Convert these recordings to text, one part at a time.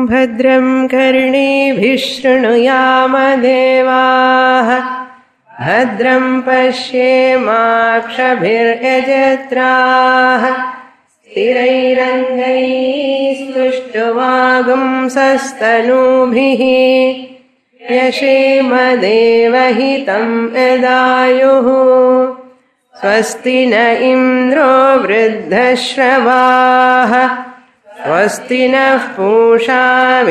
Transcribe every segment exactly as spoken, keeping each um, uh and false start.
भद्रं कर्णेभिः शृणुयाम देवाः भद्रं पश्येमाक्षभिर्यजत्राः स्थिरैरङ्गैः स्तुष्टुवागुंसस्तनूभिः यशेम देवहितं यदायुः स्वस्ति न इन्द्रो वृद्धश्रवाः स्वस्ति नः पूषा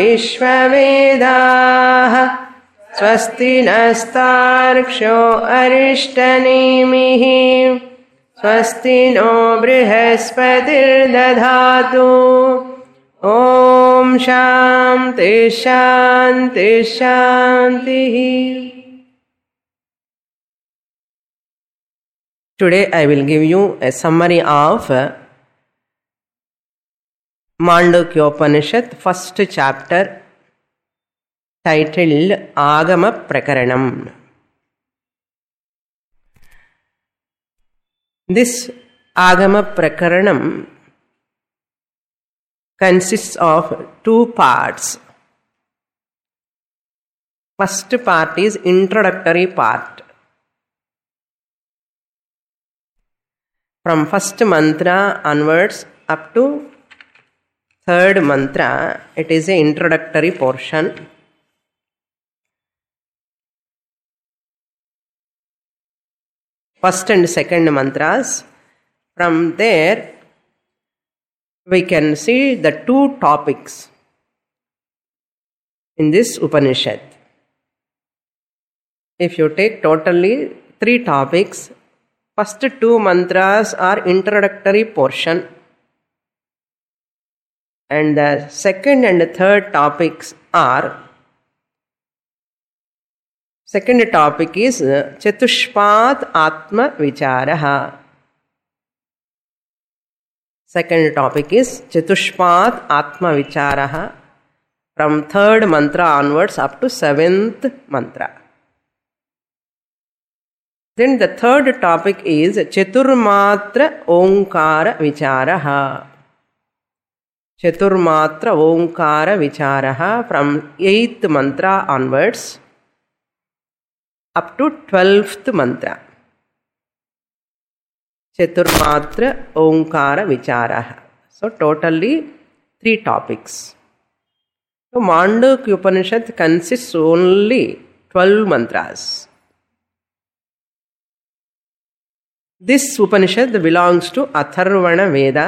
विश्ववेदाः स्वस्ति नस्तार्क्ष्यो अरिष्टनेमिः स्वस्ति नो बृहस्पतिर्दधातु ॐ शान्ति शान्ति शान्तिः. Today I will give you a summary of Mandukya Upanishad, first chapter, titled Agama Prakaranam. This Agama Prakaranam consists of two parts. First part is introductory part. From first mantra onwards up to third mantra, it is an introductory portion. First and second mantras. From there, we can see the two topics in this Upanishad. If you take totally three topics, first two mantras are introductory portion, and the second and third topics are, second topic is Chatushpat Atma Vicharaha. Second topic is Chatushpat Atma Vicharaha, from third mantra onwards up to seventh mantra. Then the third topic is Chaturmatra Omkara Vicharaha. Chaturmatra Omkara Vicharaha, from eighth mantra onwards up to twelfth mantra. Chaturmatra Omkara Vicharaha. So totally three topics. So Mandukya Upanishad consists only twelve mantras. This Upanishad belongs to Atharvana Veda.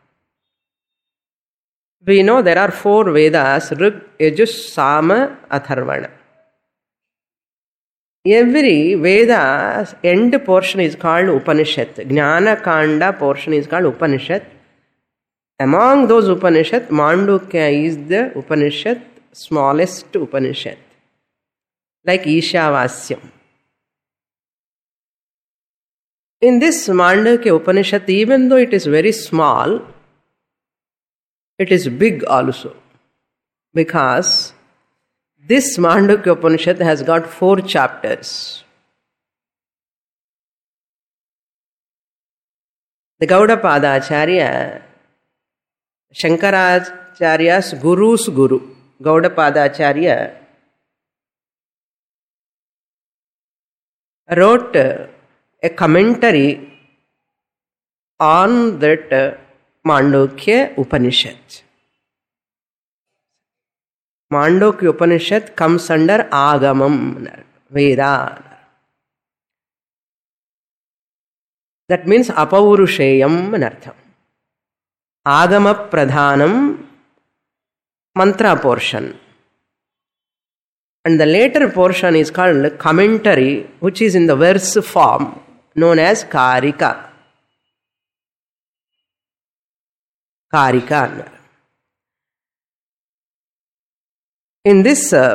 We know there are four Vedas: Rig, Yajus, Sama, Atharvana. Every Veda's end portion is called Upanishad. Jnana Kanda portion is called Upanishad. Among those Upanishad, Mandukya is the Upanishad, smallest Upanishad, like Ishyavasyam. In this Mandukya Upanishad, even though it is very small, it is big also, because this Mandukya Upanishad has got four chapters. The Gaudapada Acharya, Shankaracharya's Guru's Guru, Gaudapada Acharya, wrote a commentary on that Mandukya Upanishad. Mandukya Upanishad comes under Agamam, Veda. That means Apaurusheyam anartham. Agama Pradhanam, mantra portion. And the later portion is called commentary, which is in the verse form, known as Karika. Karika. In this uh,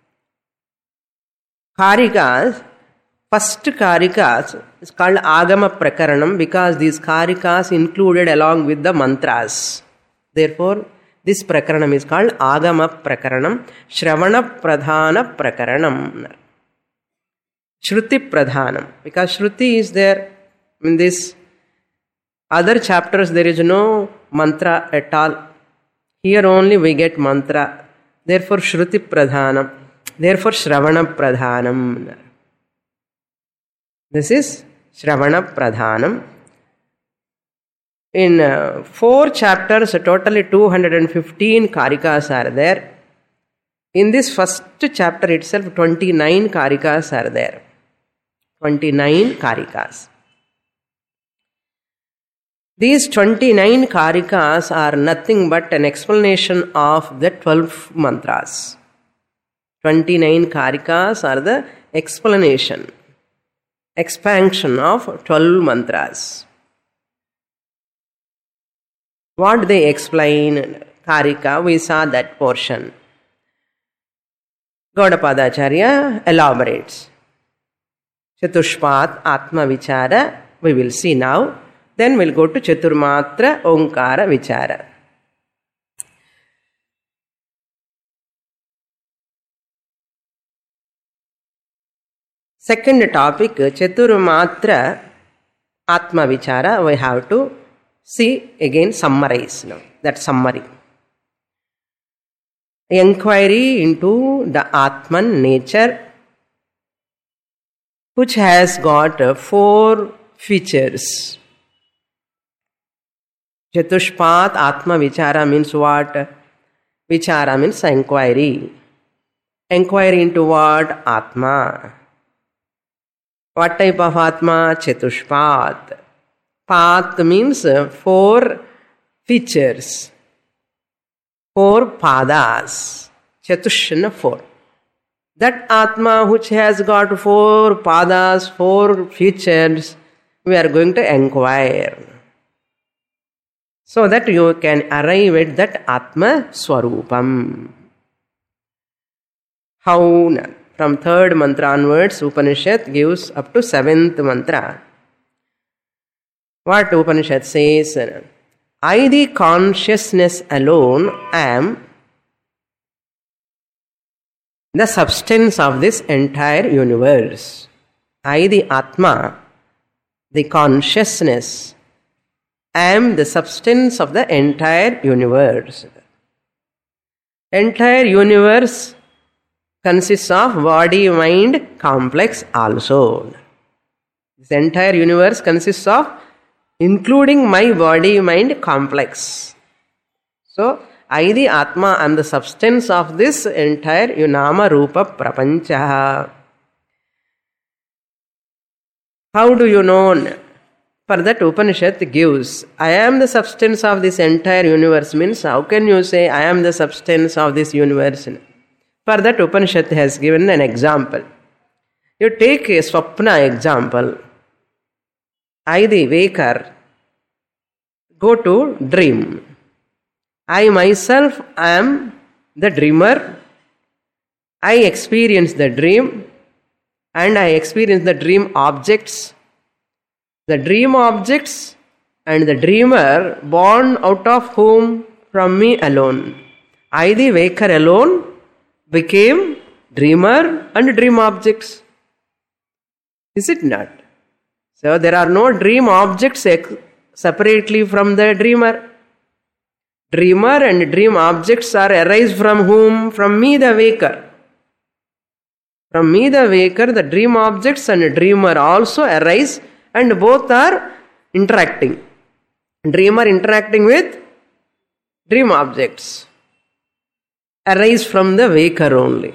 Karikas, first Karikas is called Agama Prakaranam, because these Karikas included along with the mantras. Therefore, this Prakaranam is called Agama Prakaranam, Shravana Pradhana Prakaranam. Shruti Pradhanam, because Shruti is there in this. Other chapters there is no mantra at all. Here only we get mantra. Therefore, Shruti Pradhanam. Therefore, Shravana Pradhanam. This is Shravana Pradhanam. In uh, four chapters, totally two hundred fifteen karikas are there. In this first chapter itself, twenty-nine karikas are there. twenty-nine karikas. These twenty-nine karikas are nothing but an explanation of the twelve mantras. twenty-nine karikas are the explanation, expansion of twelve mantras. What they explain, karika, we saw that portion. Gaudapadacharya elaborates. Chatushpat Atma Vichara, we will see now. Then we'll go to Chaturmatra Omkara Vichara. Second topic, Chaturmatra Atma Vichara, we have to see again, summarize now. That summary. Inquiry into the Atman nature, which has got four features. Chatushpat Atma Vichara means what? Vichara means inquiry. Inquiry into what? Atma. What type of Atma? Chatushpat. Pat means four features. Four padas. Chatushna four. That Atma which has got four padas, four features, we are going to inquire. So that you can arrive at that Atma Swarupam. How? From third mantra onwards, Upanishad gives up to seventh mantra. What Upanishad says? I, the consciousness alone, am the substance of this entire universe. I, the Atma, the consciousness, am the substance of the entire universe. Entire universe consists of body-mind complex also. This entire universe consists of including my body-mind complex. So, I, the Atma, am the substance of this entire Yunama Rupa Prapancha. How do you know? For that Upanishad gives, I am the substance of this entire universe means, how can you say I am the substance of this universe? For that Upanishad has given an example. You take a Swapna example. I, the waker, go to dream. I myself am the dreamer. I experience the dream and I experience the dream objects. The dream objects and the dreamer born out of whom? From me alone. I, the waker alone, became dreamer and dream objects. Is it not? So there are no dream objects ex- separately from the dreamer. Dreamer and dream objects are arise from whom? From me, the waker. From me, the waker, the dream objects and dreamer also arise, and both are interacting. Dreamer interacting with dream objects arise from the waker only.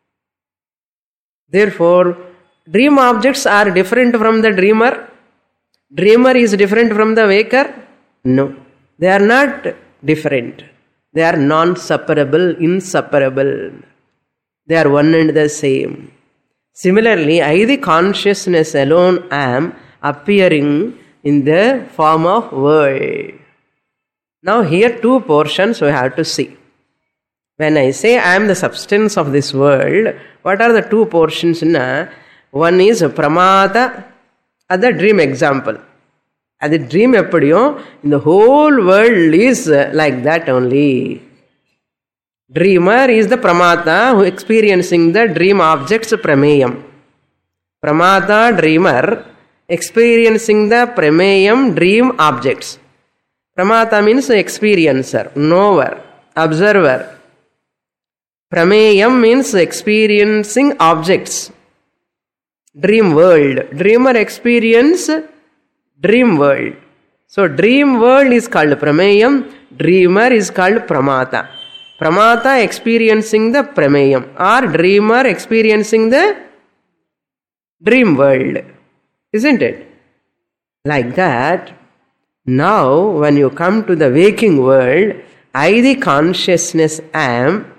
Therefore, dream objects are different from the dreamer. Dreamer is different from the waker. No, they are not different. They are non-separable, inseparable. They are one and the same. Similarly, I, the consciousness alone, am appearing in the form of world. Now here two portions we have to see. When I say I am the substance of this world, what are the two portions? Na? One is Pramata, other dream example. At the dream eppadiyo, in the whole world is like that only. Dreamer is the Pramata who experiencing the dream objects Prameyam. Pramata, dreamer, experiencing the Prameyam dream objects. Pramata means experiencer, knower, observer. Prameyam means experiencing objects. Dream world. Dreamer experience dream world. So dream world is called Prameyam. Dreamer is called Pramata. Pramata experiencing the Prameyam, or dreamer experiencing the dream world. Isn't it? Like that. Now when you come to the waking world, I the consciousness am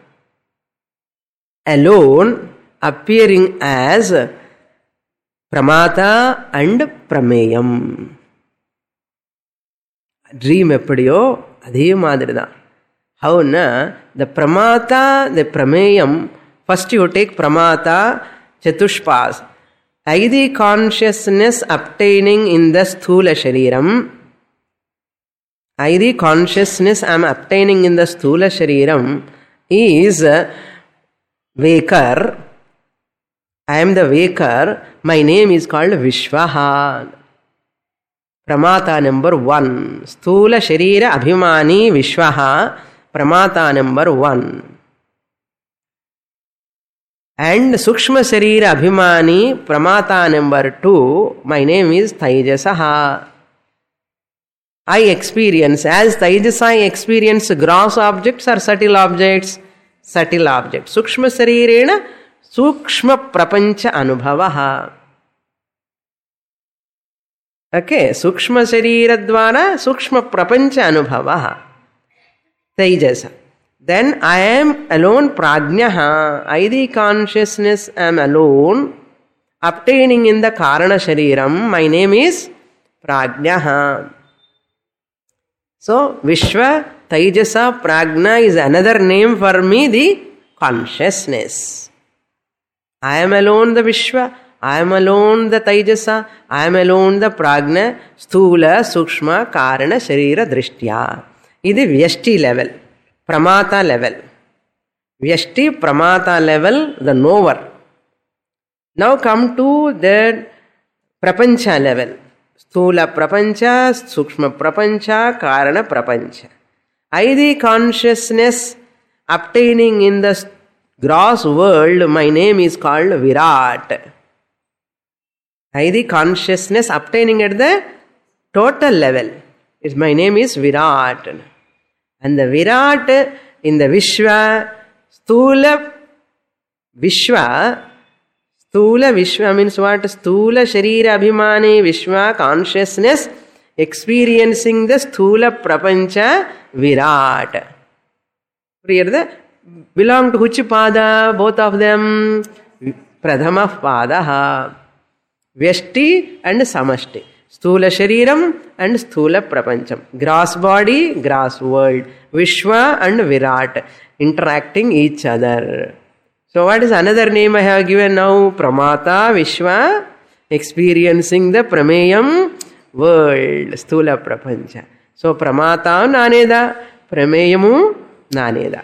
alone, appearing as Pramata and Prameyam. Dream எப்படியோ அதே மாதிரி தான். How na? The Pramata, the Prameyam, first you take Pramata, Chatushpas. Aidi consciousness obtaining in the Sthula Shariram. Aidi consciousness I am obtaining in the Sthula Shariram is waker. I am the waker. My name is called Vishwaha. Pramata number one. Sthula Sharira Abhimani Vishwaha. Pramata number one. And Sukshma Sharira Abhimani Pramata number two. My name is Taijasaha. I experience, as Taijasa I experience gross objects or subtle objects? Subtle objects. Sukshma Sharirena Sukshma Prapancha Anubhavaha. Okay, Sukshma Sharira Dvara Sukshma Prapancha Anubhavaha. Taijasa. Then I am alone Prajnaha. I the consciousness am alone, obtaining in the Karana Shariram. My name is Prajnaha. So Vishwa, Taijasa, Prajna is another name for me, the consciousness. I am alone the Vishwa, I am alone the Taijasa, I am alone the Prajna, Sthula, Sukshma, Karana, Sharira, Drishtya. This is Vyashti level, Pramata level. Vyashti, Pramata level, the knower. Now come to the Prapancha level. Sthula Prapancha, Sukshma Prapancha, Karana Prapancha. I the consciousness obtaining in the gross world, my name is called Virat. I the consciousness obtaining at the total level, is my name is Virat. And the Virat in the Vishwa, Sthula Vishwa, Sthula Vishwa means what? Sthula Sharira Abhimani Vishwa consciousness experiencing the Sthula Prapancha Virat. Belong to which pada? Both of them? Pradhama Padaha. Vyashti and Samashti. Sthula Shariram and Sthula Prapancham. Gross body, gross world. Vishwa and Virat interacting each other. So what is another name I have given now? Pramata, Vishwa, experiencing the Prameyam world. Sthula Prapancha. So Pramata Naneda, Prameyamu Naneda.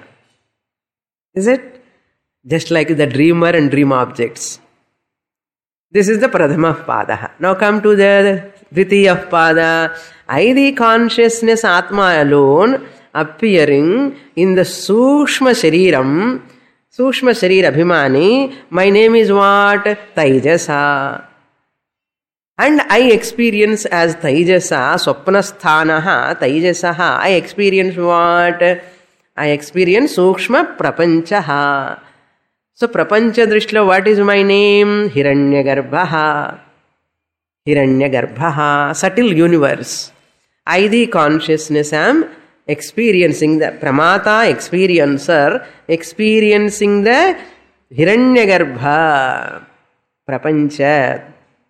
Is it? Just like the dreamer and dream objects. This is the Pradhama Padaha. Now come to the Dvitiya Pada. I the consciousness Atma alone appearing in the Sukshma Shariram. Sukshma Sharira Abhimani. My name is what? Taijasa. And I experience as Taijasa, Swapnasthanaha, Taijasaha. I experience what? I experience Sukshma Prapanchaha. So Prapancha Drishtla, what is my name? Hiranyagarbhaha. Hiranyagarbhaha. Subtle universe. I the consciousness am experiencing the Pramata experiencer, experiencing the Hiranyagarbha. Prapancha.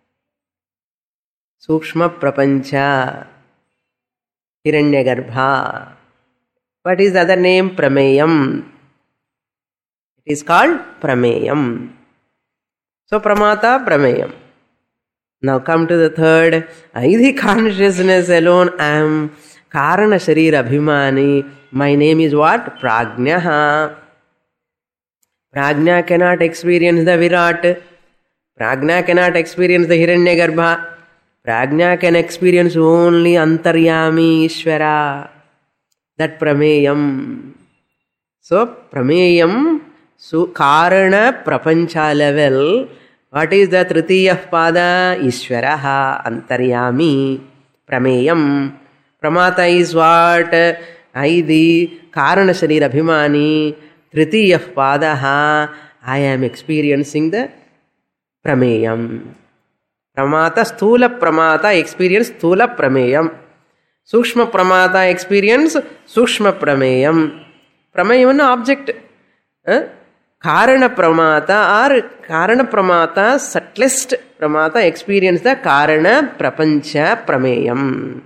Sukshma Prapancha. Hiranyagarbha. What is the other name? Prameyam. It is called Prameyam. So Pramata, Prameyam. Now come to the third. I the consciousness alone am Karana Sharira Abhimani. My name is what? Prajnaha. Prajna cannot experience the Virat. Prajna cannot experience the Hiranyagarbha. Prajna can experience only Antaryami Ishvara. That Prameyam. So Prameyam So, Karana Prapancha level, what is the Tritiya Pada? Ishvaraha, Antaryami, Prameyam. Pramata is what? Aidi, Karana Sharira Abhimani, Tritiya Padaha, I am experiencing the Prameyam. Pramata, Sthula Pramata experience Sthula Prameyam. Sukshma Pramata experience Sukshma Prameyam. Prameyam is an object. Eh? Karana Pramata or Karana Pramata, subtlest Pramata experience the Karana Prapancha Prameyam.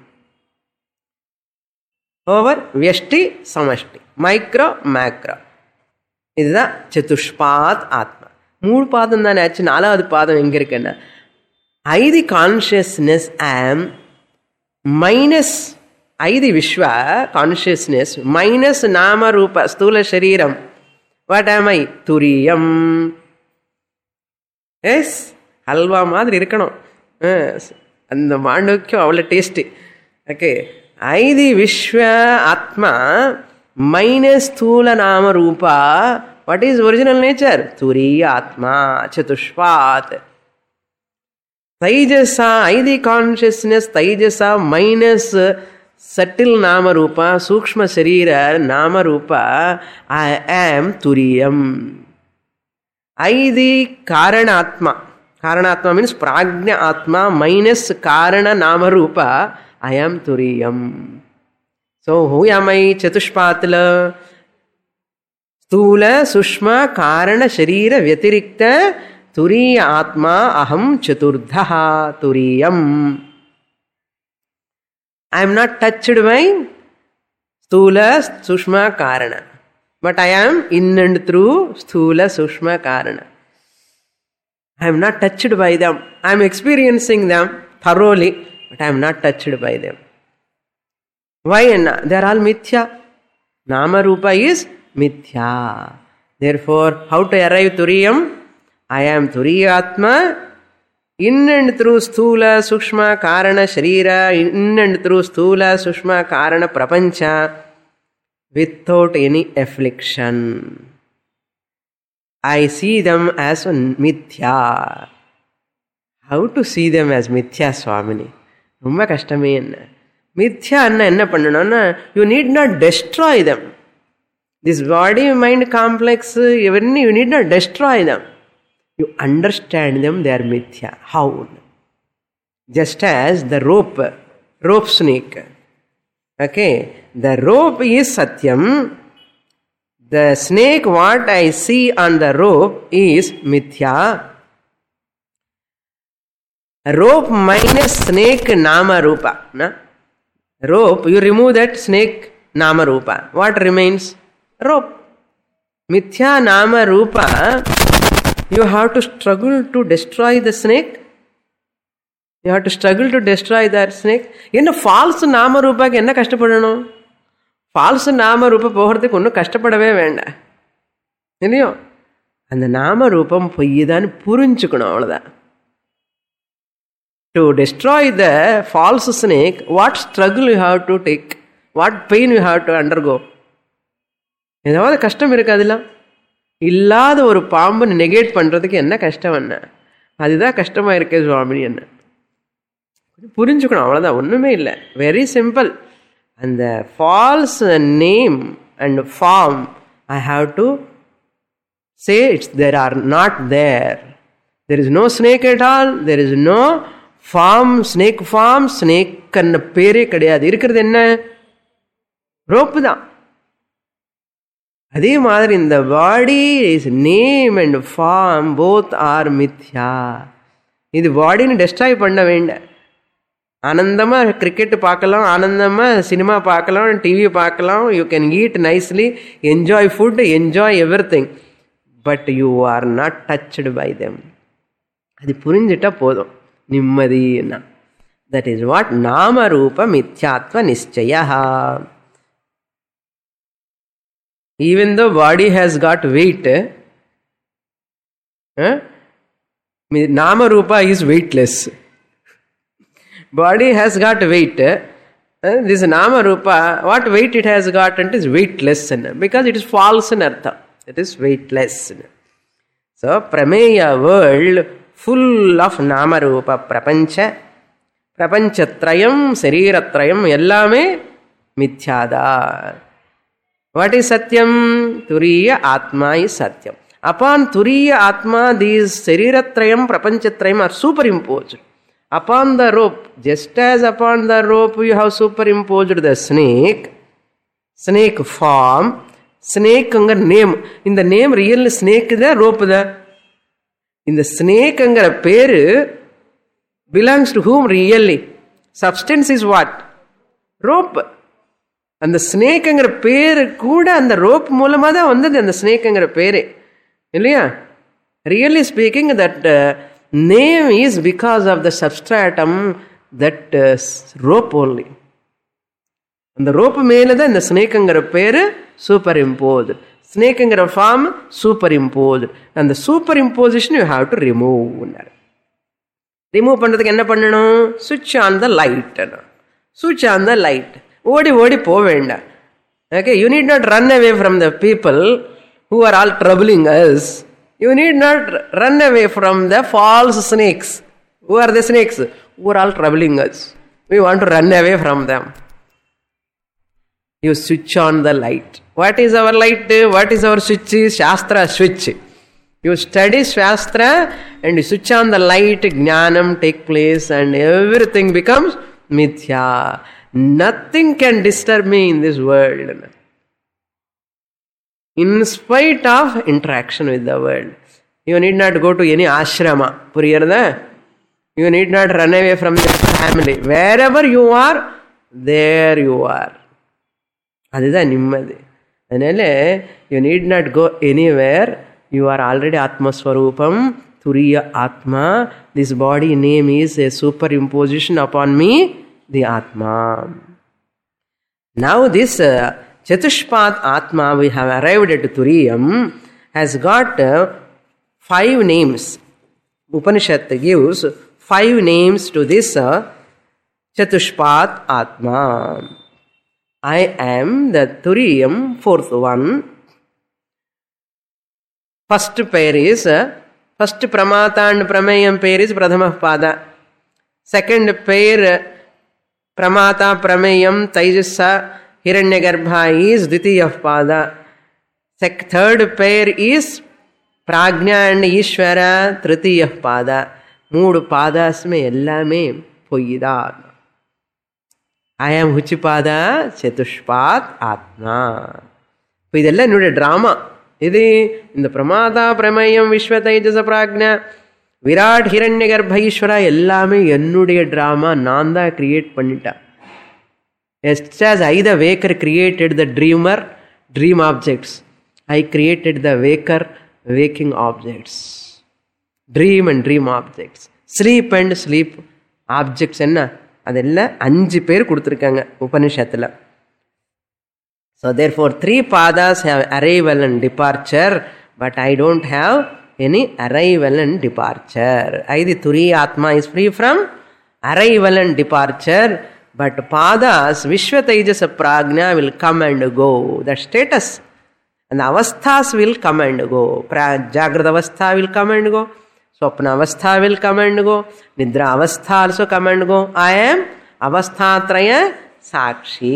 Over Vyashti Samashti. Micro, macro. This is the Chatushpad Atma. Mood Padam than H Nala Padam Ingirkana. I the consciousness am minus I the Vishwa consciousness minus Nama Rupa Stula Shariram. What am I? Turiyam. Yes? Halva madri irukano. Yes. And the mandukya avla tasty. Okay. I the Vishwa Atma minus Thula Nama Rupa. What is original nature? Turiya Atma. Chatushpat. Taijasa, I the consciousness, Taijasa minus subtle Nama Rupa, Sukshma Sharira Nama Rupa, I am Turiyam. I the Karana Atma. Karana Atma means Prajna Atma minus Karana Nama Rupa, I am Turiyam. So, who am I? Chatushpatala. Stula, Sushma, Karana, Sharira, Vyatirikta, Turiya Atma, Aham, Chaturdhaha, Turiyam. I am not touched by Stula, Sushma, Karana. But I am in and through Stula, Sushma, Karana. I am not touched by them. I am experiencing them thoroughly, but I am not touched by them. Why? They are all mithya. Nama Rupa is mithya. Therefore, how to arrive Turiyam? I am Turiyatma. In and through Sthula, Sukshma, Karana, Sharira, in and through Sthula, Sukshma, Karana, Prapancha, without any affliction. I see them as mithya. How to see them as mithya, Swamini? Rumma kashtame enna. Mithya anna enna pannanona, you need not destroy them. This body-mind complex, even you need not destroy them. You understand them, they are mithya. How? Just as the rope, rope snake. Okay, the rope is satyam. The snake, what I see on the rope is mithya. Rope minus snake nama rupa. Na? Rope, you remove that snake nama rupa. What remains? Rope. Mithya nama rupa. You have to struggle to destroy the snake. You have to struggle to destroy that snake. In false nama rupa ke enna kashtapadano? False nama rupa poharthukku onnu kashtapadave venda. Illiyo? And the nama rupam poyyidanu purinchukano avladha. To destroy the false snake, what struggle you have to take? What pain you have to undergo? ஏதாவது கஷ்டம் இருக்கு அதெல்லாம். இல்லாத ஒரு பாம்பு negate பண்றதுக்கு என்ன கஷ்டம் என்ன? அதுதான் கஷ்டமா இருக்கே சுவாமி என்ன. புரிஞ்சுக்கணும் அவ்வளவுதான், ஒண்ணுமே இல்லை. Very simple. அந்த false name and form I have to say it's there or not there. There is no snake at all. There is no form, snake form, snake அன்ன பேரே கிடையாது. இருக்கிறது என்ன? ரோப்பு தான். அதே மாதிரி இந்த body is name and form both are மித்யா. இது பாடின்னு டெஸ்ட்ராய் பண்ண வேண்டாம். ஆனந்தமாக கிரிக்கெட் பார்க்கலாம், ஆனந்தமாக சினிமா பார்க்கலாம், டிவி பார்க்கலாம், you can eat nicely, enjoy food, enjoy everything, but you are not touched by them. அது புரிஞ்சிட்டா போதும், நிம்மதினா. தட் இஸ் வாட் நாம ரூப மித்யாத்வ நிச்சயா. Even though body has got weight, eh, nama rupa is weightless. Body has got weight. Eh, this nama rupa, what weight it has got, and is weightless, because it is false in artha. It is weightless. So, Prameya world full of Nama Rupa Prapancha, Prapanchatrayam, Sariratrayam, Yellame Mithyada. What is Satyam? Turiya Atma is Satyam. Upon Turiya Atma, these Sariratrayam, Prapanchatrayam are superimposed. Upon the rope, just as upon the rope you have superimposed the snake, snake form, snake anga name. In the name real snake da, rope da. In the snake anga peru belongs to whom really? Substance is what? Rope. And the snake anga peru kuda and the rope moolamada vandadhu and the snake anga peru. Illaya? Really speaking, that uh, name is because of the substratum, that uh, rope only. And the rope mele da the snake anga peru superimposed. Snake anga form superimposed. And the superimposition you have to remove. Remove பண்றதுக்கு என்ன பண்ணணும்? Switch on the light. Switch on the light. ஓடி ஓடி போக வேண்டாம். Okay, you need not run away from the people who are all troubling us. You need not run away from the false snakes. Who are the snakes? Who are all troubling us. We want to run away from them. You switch on the light. What is our light? What is our switch? Shastra switch. You study Shastra and you switch on the light, Jnanam take place and everything becomes Mithya. Nothing can disturb me in this world. In spite of interaction with the world. You need not go to any ashrama. Puriyarada? You need not run away from your family. Wherever you are, there you are. Adida nimmadi. Anele, you need not go anywhere. You are already Atma Swarupam, Turiya Atma. This body name is a superimposition upon me, the Atma. Now this uh, Chatushpat Atma we have arrived at Turiyam has got uh, five names. Upanishad gives five names to this uh, Chatushpat Atma. I am the Turiyam, fourth one. First pair is, uh, first Pramata and Pramayam pair is Pradhamah Pada. Second pair, uh, Pramata, Pramayam, Taijasa, Hiranyagarbha is Dvitiyah Pada. Sec- third pair is Prajna and Ishvara, Tritiyah Pada. Moodu Padas mein ellame poyida. I am Huchipada, Chatushpat Atma. Idella nude drama. இது இந்த பிரமாதா பிரமேயம் விஸ்வ தைஜச பிராக்ஞா விராட் ஹிரண்ய கர்ப்ப ஈஸ்வரா எல்லாமே என்னுடைய drama நான் தான் கிரியேட் பண்ணிட்டேன். Just as I the waker created the dreamer dream objects, I created the waker waking objects. Dream and dream objects, sleep and sleep objects என்ன அதெல்லாம் அஞ்சு பேர் கொடுத்துருக்காங்க உபனிஷத்துல. So therefore three padas have arrival and departure, but I don't have any arrival and departure. I the Turiya Atma is free from arrival and departure, but padas Vishwa Taijasa Prajna will come and go. The status and the avasthas will come and go. Jagrata avastha will come and go. Swapna avastha will come and go. Nidra avastha also come and go. I am avasthatraya sakshi.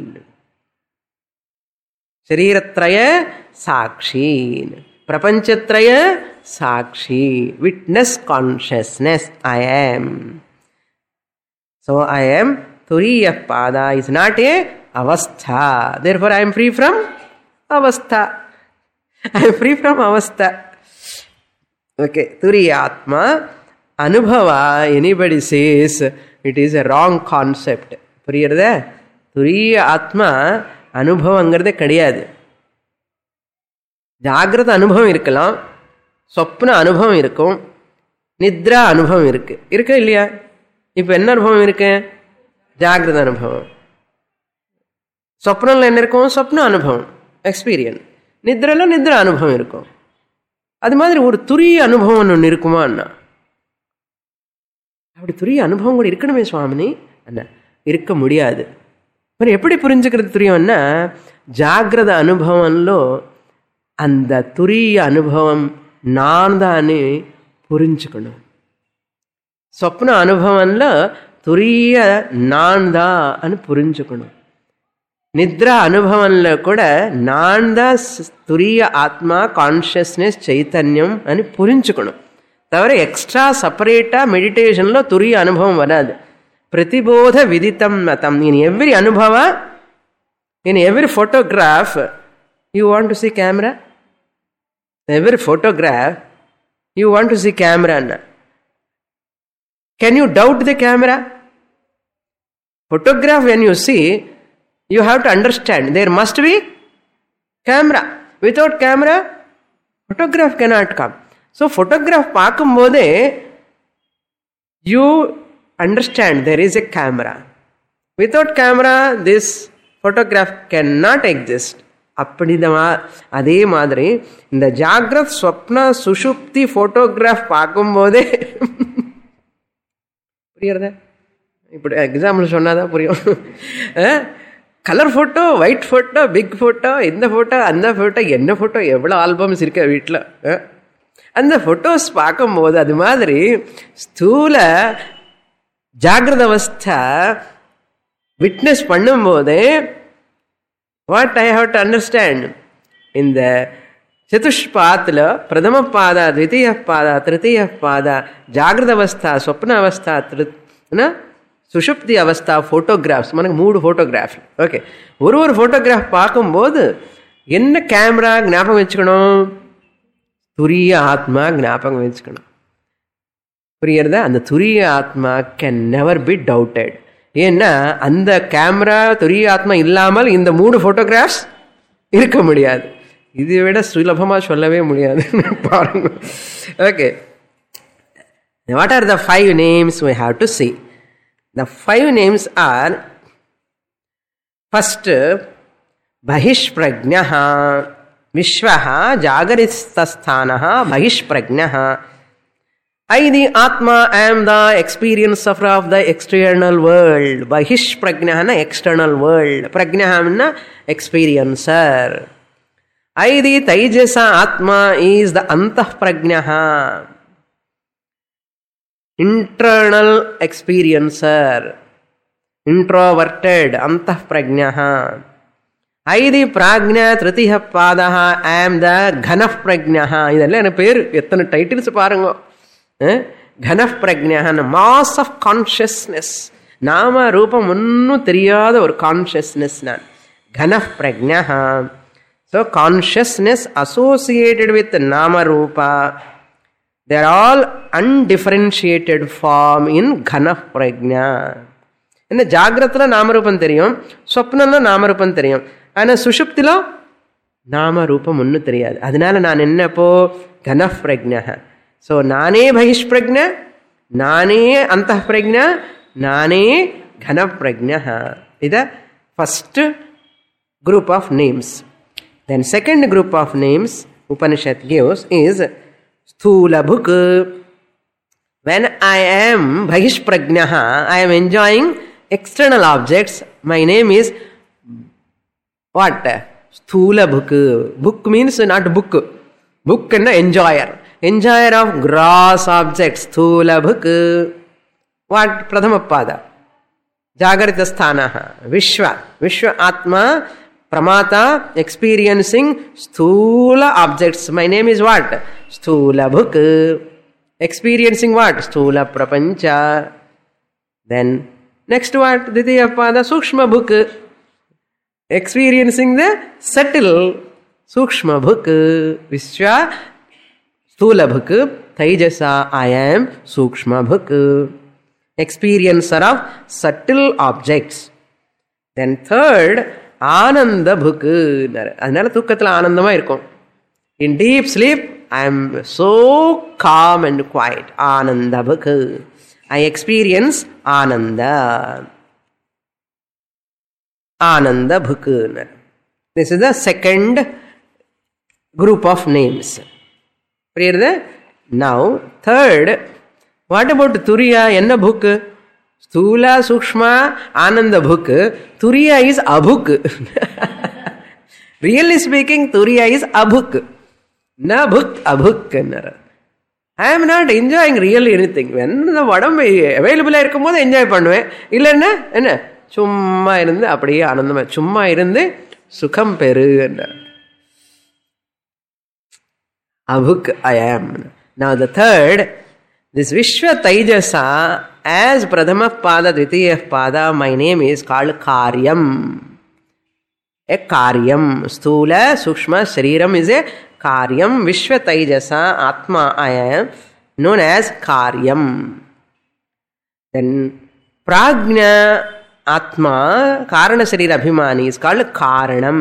Shariratraya sakshi. Prapanchatraya sakshi. Witness consciousness. I am. So I am Turiya Pada is not a avastha. Therefore I am free from avastha. I am free from avastha. Okay. Turiya Atma. Anubhava, anybody says it is a wrong concept. Puriyarada? Turiya Atma அனுபவங்கிறதே கிடையாது. ஜாகிரத அனுபவம் இருக்கலாம், சொப்ன அனுபவம் இருக்கும், நித்ரா அனுபவம் இருக்கு. இருக்கா இல்லையா? இப்போ என்ன அனுபவம் இருக்கு? ஜாகிரத அனுபவம். சொப்னில் என்ன இருக்கும்? சொப்ன அனுபவம், எக்ஸ்பீரியன்ஸ். நித்ரையில் நித்ரா அனுபவம் இருக்கும். அது மாதிரி ஒரு துரிய அனுபவம் ஒன்று இருக்குமா அண்ணா? அப்படி துரிய அனுபவம் கூட இருக்கணுமே சுவாமினி அண்ணா. இருக்க முடியாது. మరి ఎప్పుడు పురించగలుగుతారన్నా జాగ్రత్త అనుభవంలో அந்த துரிய அனுபవం నాందా అని పూరించుకున్నాం. స్వప్న అనుభవంలో తురియ నాందా అని పూరించుకున్నాం. నిద్ర అనుభవంలో కూడా నాందా తురియ ఆత్మ కాన్షియస్నెస్ చైతన్యం అని పూరించుకున్నాం. తవర ఎక్స్ట్రా సపరేటా మెడిటేషన్లో తురియ అనుభవం వరాదు. ప్రతిబోధ విదితం మతం. ఇన్ ఎవ్రీ అనుభవ, in every photograph you want to see camera, every photograph you want to see camera అన్న. Can you doubt the camera? Photograph when you see, you have to understand there must be camera. Without camera photograph cannot come. So photograph paakumbode you understand there is a camera. Without camera this photograph cannot exist. appadidama adhe madri inda jagrat swapna sushupti photograph paakumbode puriyarda ippudu example sonnada puriyum eh colour photo, white photo, big photo, இந்த photo அந்த photo, என்ன photo, எவ்வளோ albums இருக்க வீட்டில். அந்த photos பார்க்கும்போது அது மாதிரி ஸ்தூல ஜாகிரத அவஸ்தா விட்னஸ் பண்ணும்போது what I have to understand, இந்த చతుష్పాత్లో ప్రథమ పాద, ద్వితీయ పాద, తృతీయ పాద, జాగ్రత్త అవస్థ, స్వప్న అవస్థ, சுஷுப்தி அவஸ்தா ஃபோட்டோகிராஃப்ஸ். మనకు மூணு ஃபோட்டோகிராஃப். ஓகே, ஒரு ஒரு ஃபோட்டோகிராஃப் பார்க்கும்போது என்ன கேமரா ஞாபகம் வச்சுக்கணும்? துரிய ஆத்மா ஞாபகம் வச்சுக்கணும். புரியுறதா? அந்த துரிய ஆத்மா கேன் நெவர் பி டவுட்டட். ஏன்னா அந்த கேமரா துரிய ஆத்மா இல்லாமல் இந்த மூணு ஃபோட்டோகிராஃப்ஸ் இருக்க முடியாது. இதை விட சுலபமாக சொல்லவே முடியாது. பாருங்க. Okay, what are the five names we have to see? The five names are: first, Bahishprajnaha, Vishwaha, Jagarithasthanaha, Bahishprajnaha. I, the Atma, am the experiencer of the external world. Bahishprajnaha, external world. Prajnaha, experiencer. I, the Taijasa Atma, is the Antahprajnaha, internal experiencer, introverted, antah prajnaha. I, the prajna tritiya padaha, am the ghanah prajnaha. idella ena per ethana titles paarenga. eh ghanah prajnaha, mass of consciousness, nama roopam onnu theriyada or consciousness nan ghanah prajnaha. So consciousness associated with nama roopa, they are all undifferentiated form in ghana prajna. இந்த ஜாகிரத்தில் நாமரூபம் தெரியும், ஸ்வப்னம்ல நாமரூபம் தெரியும், ஆனால் சுஷுப்தில நாமரூபம் ஒன்றும் தெரியாது. அதனால நான் என்னப்போ கன பிரஜ்ஞ. So நானே பகிஷ்பிரஜ்ஞ, நானே அந்த பிரஜ்ஞ, நானே கன பிரஜ்ஞ. இத first group of names. Then second group of names Upanishad gives is Sthula Bhuk. When I am Bhagishprajnaha, I am enjoying external objects. My name is what? Sthula Bhuk. Bhuk means not book. Book and enjoyer. Enjoyer of gross objects. Sthula Bhuk. What? Prathama Pada. Jagarita Sthanaha. Vishwa. Vishwa Atma. Pramata, experiencing sthula objects. My name is what? Sthula Bhuk. Experiencing what? Sthula Prapancha. Then next what? Ditiya Pada, Sukshma Bhuk. Experiencing the subtle Sukshma Bhuk. Vishwa Sthula Bhuk. Taijasa, I am Sukshma Bhuk. Experiencer of subtle objects. Then third, ஆனந்த புக்கு. அதனால தூக்கத்தில் ஆனந்தமா இருக்கும். In deep sleep I am so calm and quiet. ஆனந்த புக்கு. I experience ஆனந்த. ஆனந்த புக்கு. This is the second group of names. புரியுது? நவ் தேர்ட், வாட் அபவுட் துரியா? என்ன புக்கு? Sthula, Sukshma, Ananda Bhuk. Turiya is Abhuk. Really speaking, Turiya is abhuk. Na bhuk, abhuk. I am not enjoying really anything. When the vadam available இருக்கும்போது enjoy பண்ணுவேன். இல்லைன்னா என்ன சும்மா இருந்து அப்படியே ஆனந்தமா சும்மா இருந்து சுகம் பெறு என்றார். Abhuk I am. Now the third, this Vishwa Taijasa, as Pradhama Pada, Dvitiya Pada, my name is called Karyam. A Karyam. Sthula, Sukshma, Shariram is a Karyam. Vishwa Taijasa, Atma I am, known as Karyam. Then Prajna Atma, Karana Sharira Abhimani is called Karanam.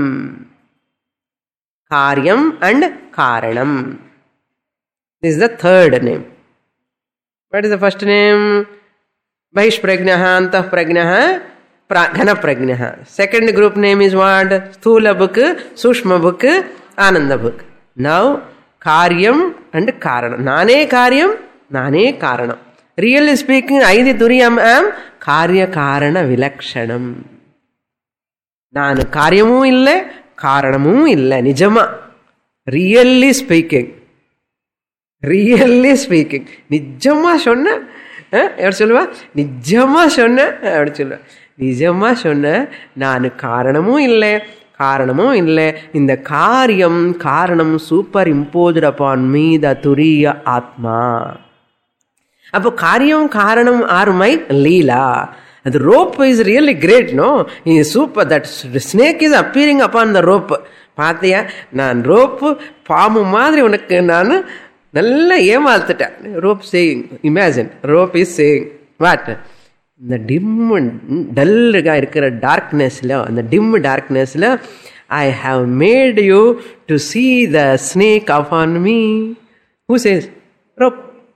Karyam and Karanam. This is the third name. What is the first name? Bahish Prajnaha, Antah Prajnaha, Ghana Prajnaha. Second group name is what? Sthula Bhuk, Sushma Bhuk, Ananda Bhuk. Now, Karyam and Karanam. Nane Karyam, Nane Karanam. Really speaking, Aidi Turiyam am Karya Karana Vilakshanam. Nanu Karyamu ille, Karanamu ille. Nijama. Really speaking. Really speaking. நிஜமா சொன்ன எப்படி சொல்லுவா? நிஜமா சொன்ன அப்படி சொல்லுவா. நிஜமா சொன்ன நான் காரணமும் இல்லை காரணமும் இல்லை. இந்த காரியம் காரணம் superimposed upon me the துரிய ஆத்மா. அப்போ காரியம் காரணம் ஆர் மை லீலா. The rope is really great, no? He is super. That snake is appearing upon the rope. பார்த்தியா, நான் ரோப்பு பாம்பு மாதிரி உனக்கு நான் நல்லா ஏமாத்துட்டேன். Rope saying, imagine rope is saying what? இந்த டிம் டல்லுగా இருக்கிற டார்க்னஸ்ல, அந்த டிம் டார்க்னஸ்ல I have made you to see the snake upon me. Who says? Rope.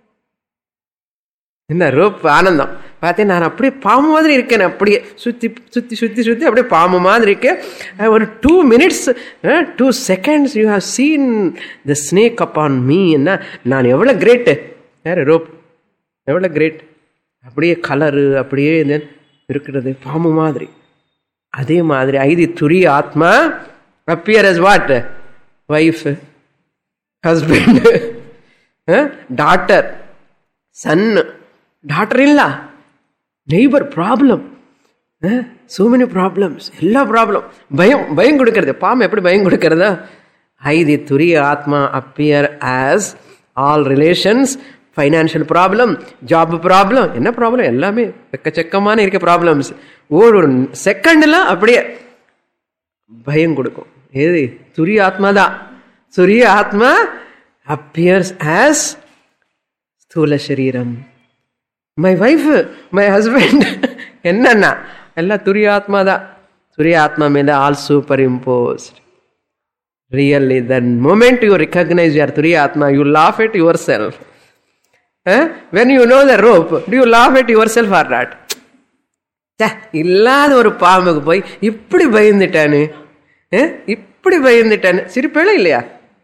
என்ன ரோப் ஆனந்தம். பார்த்தேன் நான் அப்படியே பாம்பு மாதிரி இருக்கேன். அப்படியே சுற்றி சுற்றி சுற்றி சுற்றி அப்படியே பாம்பு மாதிரி இருக்கேன். ஒரு two minutes two seconds you have seen the snake upon me. என்ன நான் எவ்வளோ கிரேட்டு. யார் ரோப் எவ்வளோ கிரேட். அப்படியே கலரு அப்படியே இருக்கிறது பாம்பு மாதிரி. அதே மாதிரி ஐதி துரிய ஆத்மா appear as what? Wife, husband, daughter, son, டாட்டர்-in-law, neighbor, problem, so many problems, எல்லா ப்ராப்ளம். பயம் பயம் கொடுக்கறது. பாம்பு எப்படி பயம் கொடுக்கறதா? ஐதி துரிய ஆத்மா appear as all relations, financial problem, job problem, என்ன ப்ராப்ளம் எல்லாமே எக்கச்சக்கமான இருக்க ப்ராப்ளம்ஸ் ஒரு ஒரு செகண்டில் அப்படியே பயம் கொடுக்கும். ஏது துரிய ஆத்மா தான். துரிய ஆத்மா அப்பியர்ஸ் ஆஸ் ஸ்தூல சரீரம். மை வைஃப், மை ஹஸ்பண்ட் என்னன்னா எல்லாம் துரிய ஆத்மா தான். துரிய ஆத்மா மேல all superimposed. Really the moment you recognise your துரிய ஆத்மா, you laugh at yourself. Uh, when you know the rope, do you laugh at yourself or not? இல்லாத ஒரு பாம்புக்கு போய் இப்படி பயந்துட்டானு, இப்படி பயந்துட்டானு சிரிப்பேள இல்லையா?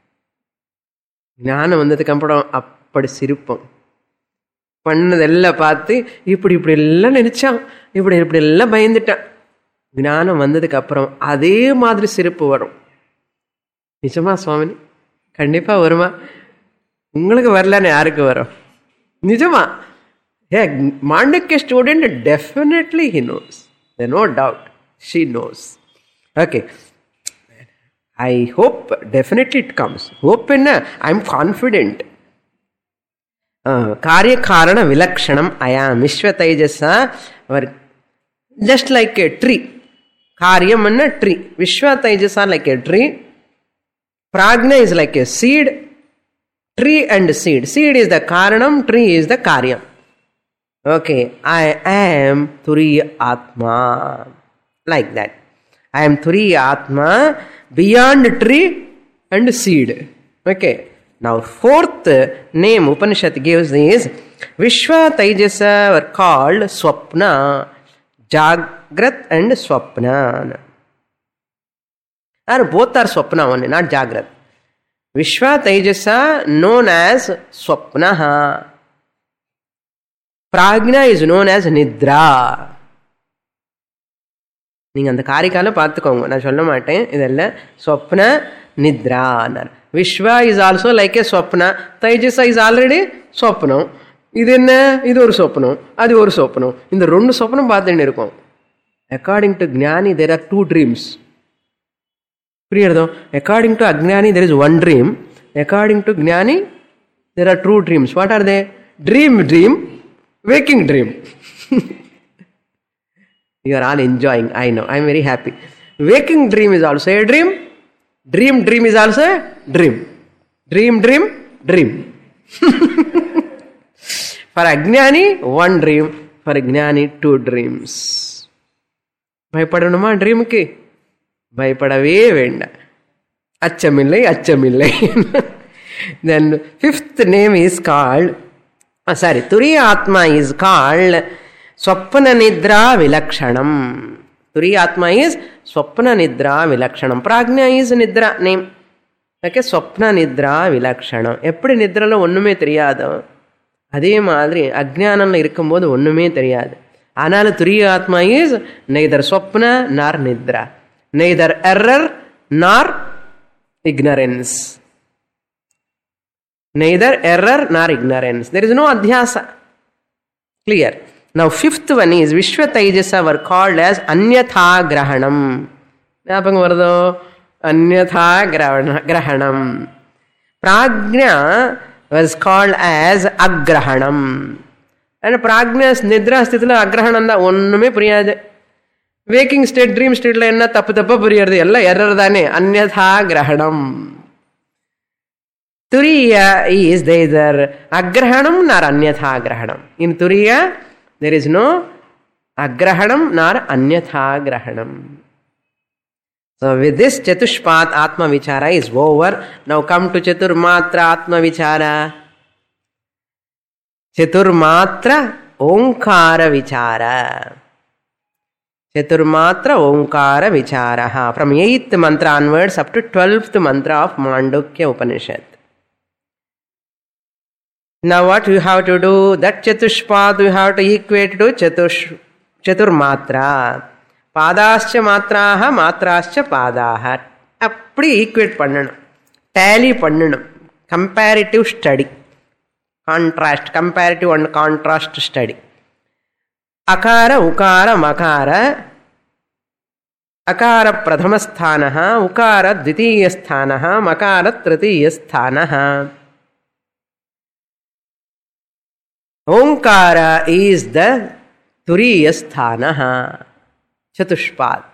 ஞானம் வந்ததுக்கு அப்புறம் அப்படி சிரிப்போம். பண்ணதெல்லாம் பார்த்து இப்படி இப்படி எல்லாம் நினைச்சான், இப்படி இப்படி எல்லாம் பயந்துட்டான். ஞானம் வந்ததுக்கு அப்புறம் அதே மாதிரி சிரிப்பு வரும். நிஜமா சுவாமினி? கண்டிப்பா வருமா? உங்களுக்கு வரலன்னு யாருக்கு வரும்? நிஜமா? Yeah, Mandukya student, definitely he knows. There's no doubt. She knows. Okay. I hope definitely it comes. Hope in I'm confident. Karya Karana Vilakshanam Ayam Vishwa Taijasa, just like a tree. Karyam and a tree. Vishwa Taijasa like a tree. Prajna is like a seed. Tree and seed. Seed is the Karanam, tree is the Karyam. Okay, I am Turiya Atma. Like that. I am Turiya Atma beyond tree and seed. Okay. Now fourth name Upanishad gives is Vishwa Taijasa were called Swapna, Jagrat and Swapna. And both are Swapna only, not Jagrat. Vishwa Taijasa known as Swapnaha. Prajna is known as Nidra. நீங்கள் அந்த காரிக்கால பார்த்துக்கோங்க, நான் சொல்ல மாட்டேன். இதெல்லாம் ஸ்வப்ன நித்ரான்னார். விஸ்வா இஸ் ஆல்சோ லைக் ஏ ஸ்வப்னா, தைஜஸா இஸ் ஆல்ரெடி ஸ்வப்னம். இது என்ன, இது ஒரு சொப்னம், அது ஒரு சொப்னம். இந்த ரெண்டு சொப்னம் பார்த்துட்டு இருக்கோம். அக்கார்டிங் டு ஞானி தேர் ஆர் டூ ட்ரீம்ஸ். புரியுறதோ? அக்கார்டிங் டு அஜ்ஞானி there is one dream. According to ஞானி there are two dreams. What are they? Dream dream, waking dream. You are all enjoying, I know, I am very happy. Waking dream is also a dream. Dream dream is also a dream. Dream dream dream. For Ajnani one dream, for Jnani two dreams. பயப்படணுமா ட்ரீமுக்கு? பயப்படவே வேண்டாம். அச்சமில்லை அச்சமில்லை. Then fifth name is called Uh, sorry, Turiya Atma is called Swapna Nidra Vilakshanam. Turiya Atma is Swapna Nidra Vilakshanam. Prajna is Nidra name. Okay, Swapna Nidra Vilakshanam. எப்படி நித்ரல ஒண்ணுமே தெரியாதோ அதே மாதிரி அஜ்ஞானம்ல இருக்கும்போது ஒண்ணுமே தெரியாது. ஆனால் Turiya Atma is neither Swapna nor Nidra, neither error nor ignorance. Neither error nor ignorance. There is no adhyasa. Clear. Now fifth one is Vishwa Taijasa were called as Anyatha Grahanam. Nyapam varado? Anyatha Grahanam. Prajna was called as Agrahanam. And Prajna's Nidra sthitila Agrahanam da onnume puriyadu. Waking state, dream state la enna tappu tappa puriyardu. Ella error dane. Anyatha Grahanam. Turiya is either agrahanam nor anyatha agrahanam. In Turiya, there is no agrahanam nor anyatha agrahanam. So with this Chatushpat Atma Vichara is over. Now come to Chaturmatra Atma Vichara. Chaturmatra Omkara Vichara. Chaturmatra Omkara Vichara. From eighth mantra onwards up to twelfth mantra of Mandukya Upanishad. Now what you have to do? That Chatushpat you have to equate to Chatush, Chaturmatra. Padascha matraha, matrascha padaha. Appadi equate pannanum. Tally pannanum. Comparative study. Contrast. Comparative and contrast study. Akara, ukara, makara. Akara prathama sthanaha, ukara dvitiya sthanaha, makara tritiya sthanaha. Omkara is the Turiya Sthanaha, Chatushpat.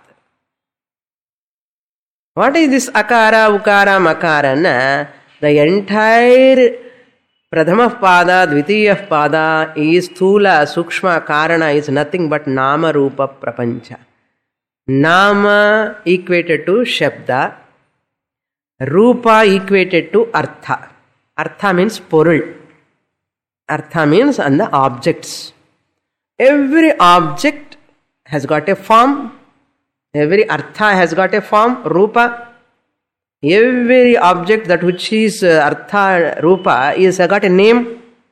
What is this Akara, Ukara, Makara? Na? The entire Prathama Pada, Dvitiya Pada is Thula, Sukshma, Karana is nothing but Nama Rupa Prapancha. Nama equated to Shabda, Rupa equated to Artha. Artha means Porul. Artha means and the objects. Every object has got a form. Every artha has got a form, rupa. Every object that which is artha, rupa is got a name.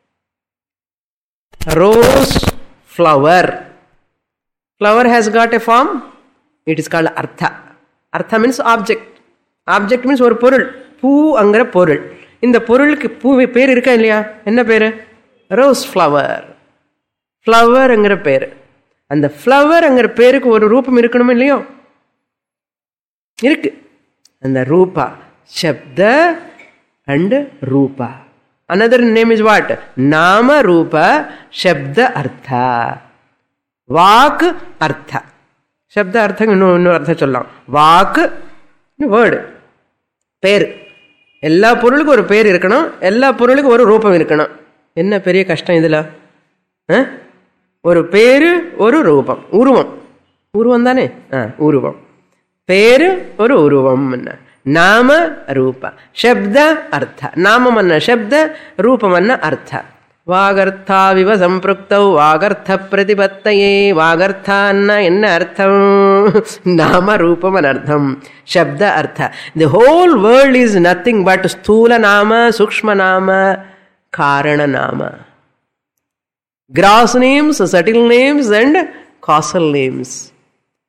Rose, flower. Flower has got a form. It is called artha. Artha means object. Object means ஒரு பொருள். பூ அங்கற பொருள். இந்த பொருளுக்கு பூ பேர் இருக்கா இல்லையா? என்ன பேரு? Rose flower. ஃப்ளவர்ங்கிற பேர். அந்த ஃப்ளவர்ங்கிற பேருக்கு ஒரு ரூபம் இருக்கணும் இல்லையோ? இருக்கு. அந்த ரூபா சப்த அண்ட் ரூபா. Another name is what? Nama Rupa Shabda Artha. Vak Artha. Shabda Artha இன்னொரு அர்த்தம் சொல்லலாம். வாக்கு வேர்டு பேர். எல்லா பொருளுக்கும் ஒரு பேர் இருக்கணும், எல்லா பொருளுக்கும் ஒரு ரூபம் இருக்கணும். என்ன பெரிய கஷ்டம் இதுல? ஒரு பேரு ஒரு ரூபம். உருவம் உருவம் தானே? உருவம் பேரு ஒரு உருவம். நாம ரூப ಶಬ್ದ ಅರ್ಥ. ನಾಮಮನ್ನ ಶಬ್ದ ರೂಪಮನ್ನ ಅರ್ಥ. வாகர்த்தாவிவ சம்பிருக்தௌ வாகர்த்த பிரதிபத்தயே. வாகர்த்த அன்ன என்ன அர்த்தம்? நாம ரூபம் அனர்த்தம், சப்த அர்த்த. The whole world is nothing but ஸ்தூல நாம, சூக்ஷ்ம நாம, காரண நாம. Gross names, subtle names and causal names.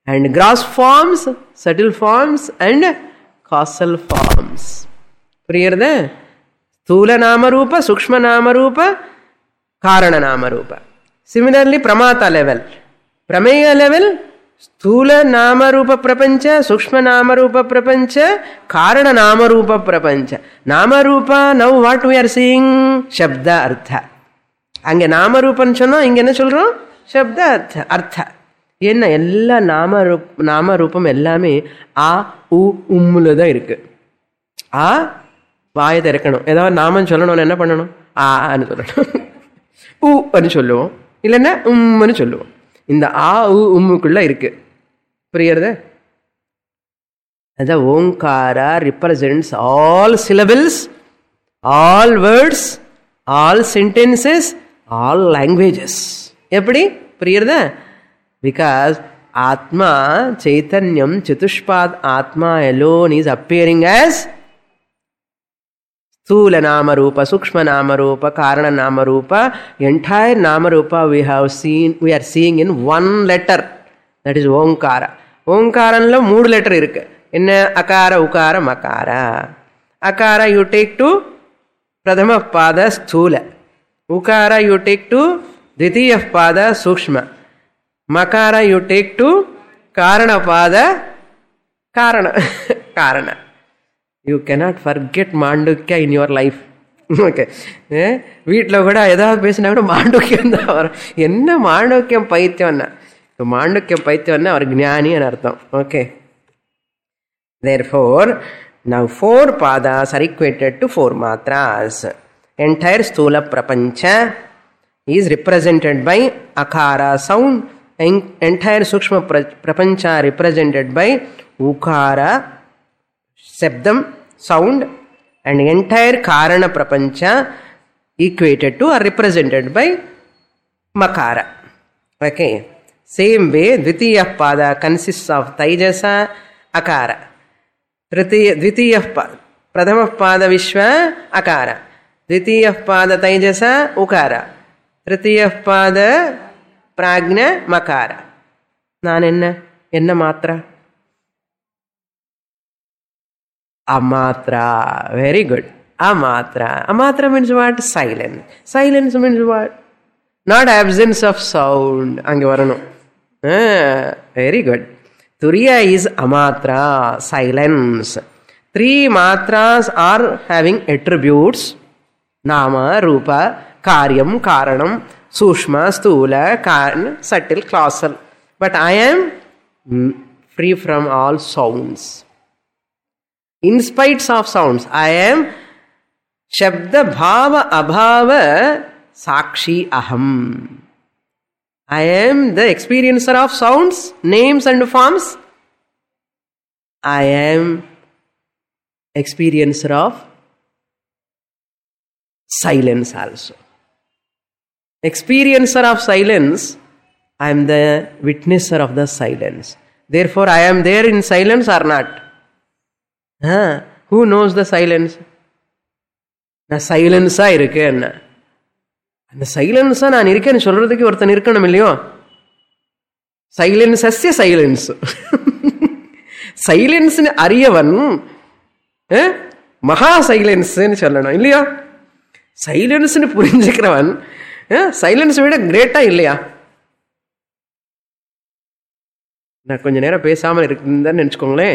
and gross forms, subtle forms, and causal forms. Priyarda? Sthula Namarupa, Sukshma Namarupa, Karana Namarupa. Similarly, Pramata level. Prameya level, Sthula Namarupa Prapancha, Sukshma Namarupa Prapancha, Karana Namarupa Prapancha. Namarupa, now what we are seeing? Shabda Artha. Ange Namarupan chana, inge enna solrom? Shabda Artha. Artha. என்ன எல்லா நாம நாம ரூபம் எல்லாமே ஆ உ உம்முல தான் இருக்கு. ஆ வாயை திறக்கணும், ஏதாவது நாமம் சொல்லணும்னு என்ன பண்ணணும்? ஆன்னு சொல்லணும். உ அன்னு சொல்லுவோம், இல்லைன்னா உம்னு சொல்லுவோம். இந்த ஆ உ உம்முக்குள்ள இருக்கு. புரியுறத? அதான் ஓங்காரா represents all syllables, all words, all sentences, all languages. எப்படி? புரியுறதா? Because Atma, Chaitanyam, Chatushpad Atma alone is appearing as Sthula Namarupa, Sukshma Namarupa, Karana Namarupa. Entire Namarupa we have seen, we are seeing in one letter. That is Omkara. Omkaranlo mood letter irukku. Inna Akara, Ukara, Makara. Akara you take to Pradhama Pada Sthula. Ukara you take to Dvitiya Pada Sukshma. Makara you take to Karana Pada Karana. Karana. You cannot forget Mandukya in your life. Okay. வீட்டில் கூட ஏதாவது பேசினா கூட மாண்டூக்கியம் தான் வரும். என்ன மாண்டூக்கியம் பைத்தியம்னா, மாண்டூக்கியம் பைத்தியம்னா அவர் ஞானின்னு அர்த்தம். Okay. Therefore, now four padas are equated to four matras. Entire Sthula Prapancha is represented by Akara sound. Entire Sukshma Prapancha represented by Ukara, Sabdam, sound, and entire Karana Prapancha equated to or represented by Makara. Okay. Same way, Dvitiya Pada consists of Taijasa, Akara. Dvitiya Pada, Pradhama Pada Vishwa, Akara. Dvitiya Pada Taijasa, Ukara. Tritiya Pada Prajna, Makara. Naan enna? Enna matra? Amatra. Very good. Amatra. Amatra means what? Silence. Silence means what? Not absence of sound. Ange varano. Ah, very good. Turiya is amatra. Silence. Three matras are having attributes. Nama, Rupa, Karyam, Karanam, Sushma, Sthula, Karna, subtle, causal. But I am free from all sounds. In spite of sounds, I am Shabda Bhava Abhava Sakshi Aham. I am the experiencer of sounds, names and forms. I am experiencer of silence also. Experiencer of silence, I am the witnesser of the silence. Therefore, I am there in silence or not? Huh? Who knows the silence? Na silence ah irukken. And the silence ah naan irukken solradhukku orthan irukkanum illiyo. Silence asya silence. Silence ni ariyavan eh maha silence nu sollanum illiyo. Silence ni purinjikkiravan eh silence vida great ah illaya? Na konja nera pesama irukundha nenichukongale.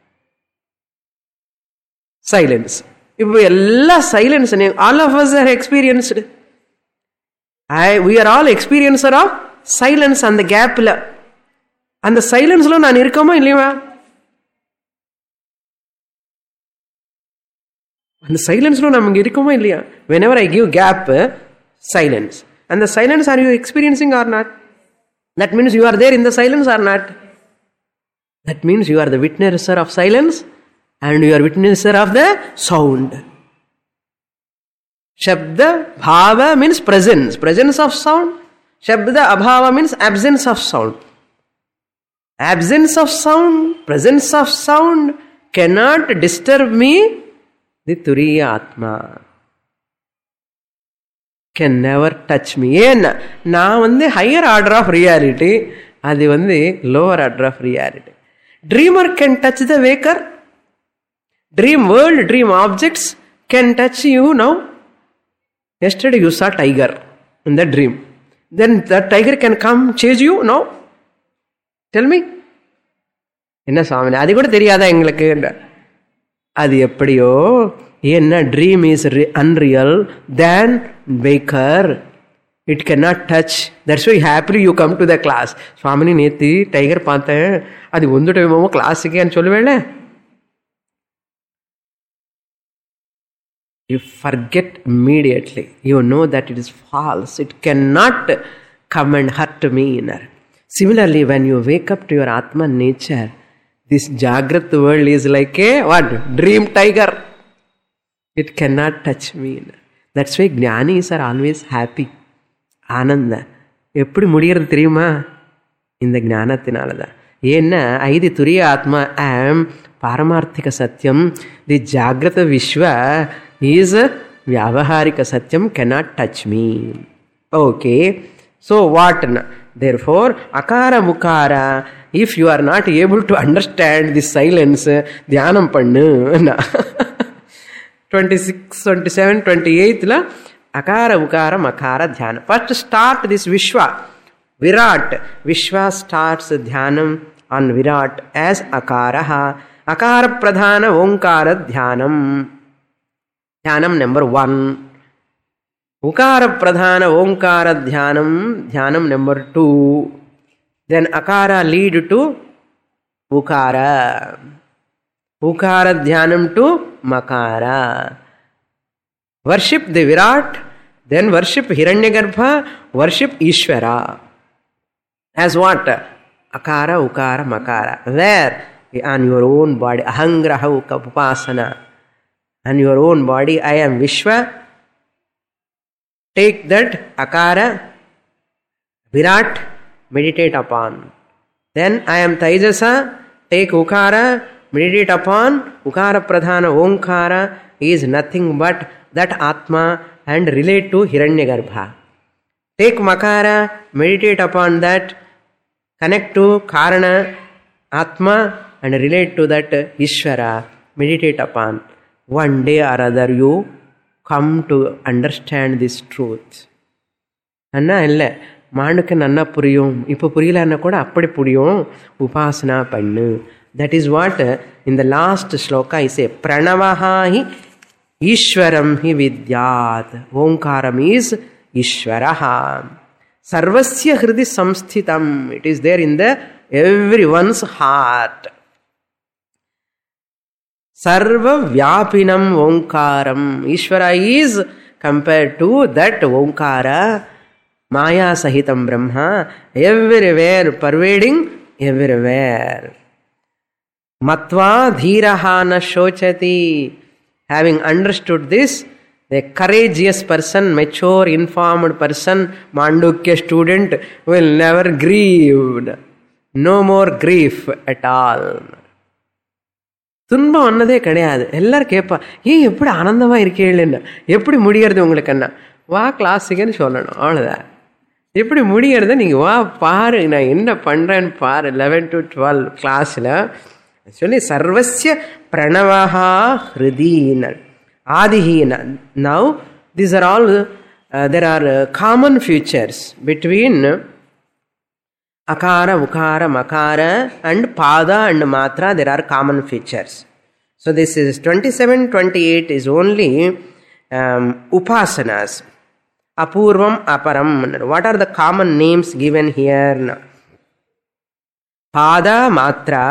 Silence. If we all silence, all of us are experienced. I, we are all experiencer of silence and the gap. And the silence lo naan irukoma illaya? And the silence lo namak irukoma illaya? Whenever I give gap, silence. And the silence, are you experiencing or not? That means you are there in the silence or not? That means you are the witnesser of silence. And you are witnesser of the sound. Shabda Bhava means presence. Presence of sound. Shabda Abhava means absence of sound. Absence of sound, presence of sound cannot disturb me. The Turiya Atma can never touch me. Na, na the higher order of reality, அது வந்து lower order of reality. Dreamer can touch the waker. Dream world, dream objects can touch you now. Yesterday you saw tiger in the dream. Then that tiger can come chase you now. Tell me. என்ன சுவாமி அது கூட தெரியாதா எங்களுக்கு? அது எப்படியோ என்ன dream is unreal then weaker. It can not touch. That's why happily you come to the class. Swamini நேற்று tiger பார்த்தேன், அது வந்துட்டோமோ கிளாஸுக்கேன்னு சொல்லுவேல. You forget immediately. You know that it is false. It cannot come and hurt me. Similarly, when you wake up to your Atma nature, this Jagrat world is like a what? Dream tiger. It cannot touch me. That's why Jnanis are always happy. Ananda. எப்படி முடிகிறது தெரியுமா? இந்த ஞானத்தினாலதான். ஏன்னா ஐதி துரிய ஆத்மா ஆம் பாரமார்த்திக சத்தியம். தி ஜாகிரத விஸ்வ is vyavaharika satyam, cannot touch me. Okay, so what? Therefore akara mukara, if you are not able to understand this silence, dhyanam pannu. twenty-six, twenty-seven, twenty-eight la akara mukara makara dhyana. First start this vishwa, virat. Vishwa starts dhyanam on virat as akaraha. Akara pradhana onkara dhyanam. Dhyanam number one. Ukara pradhana onkara dhyanam. Dhyanam number two. Then akara lead to ukara. Ukara dhyanam to makara. Worship the Virat. Then worship Hiranyagarbha. Worship Ishvara. As what? Akara, ukara, makara. Where? On your own body. Ahangraha upasana. And your own body, I am Vishwa. Take that Akara, Virat, meditate upon. Then I am Taijasa. Take Ukara, meditate upon. Ukara Pradhana Omkara is nothing but that Atma and relate to Hiranyagarbha. Take Makara, meditate upon that. Connect to Karana, Atma and relate to that Ishvara. Meditate upon. One day or other you come to understand this truth. அண்ணா இல்லை மானுக்கு நன்னா புரியும், இப்போ புரியலன்னா கூட அப்படி புரியும், உபாசனா பண்ணு. That is what in the last shloka is a பிரணவஹா ஹி ஈஸ்வரம் ஹி வித்யாத். ஓங்காரம் இஸ் ஈஸ்வரஹா. சர்வஸ்ய ஹிருதி சம்ஸ்திதம். It is there in the every one's heart. Sarva Vyapinam Omkaram. Ishvara is compared to that Omkara, Maya Sahitam Brahma, everywhere, pervading everywhere. Matva Dhiraha na Shochati. Having understood this, the courageous person, mature, informed person, Mandukya student will never grieve. No more grief at all. துன்பம் வந்ததே கிடையாது. எல்லாரும் கேட்பா, ஏன் எப்படி ஆனந்தமாக இருக்கீங்கன்னு, எப்படி முடியறது உங்களுக்கு என்ன, வா கிளாஸுக்குன்னு சொல்லணும், அவ்வளோதான். எப்படி முடியறத நீங்கள் வா பாரு, நான் என்ன பண்ணுறேன்னு பாரு. லெவன் டு டுவெல் கிளாஸில் சொல்லி சர்வஸ்ய பிரணவஹா ஹிருதீன ஆதிஹீன. Now these are all there are common features between Akara, Ukara, Makara and Pada and Matra, there are common features. So this is twenty-seven, twenty-eight is only um, Upasanas. Apurvam, Aparam. What are the common names given here? Pada, Matra.